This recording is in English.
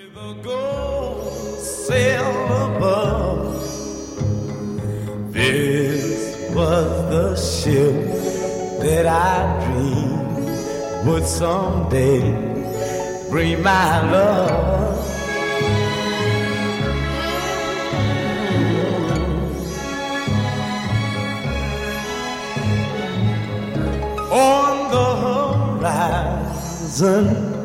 The gold sail above. This was the ship that I dreamed would someday bring my love. On the horizon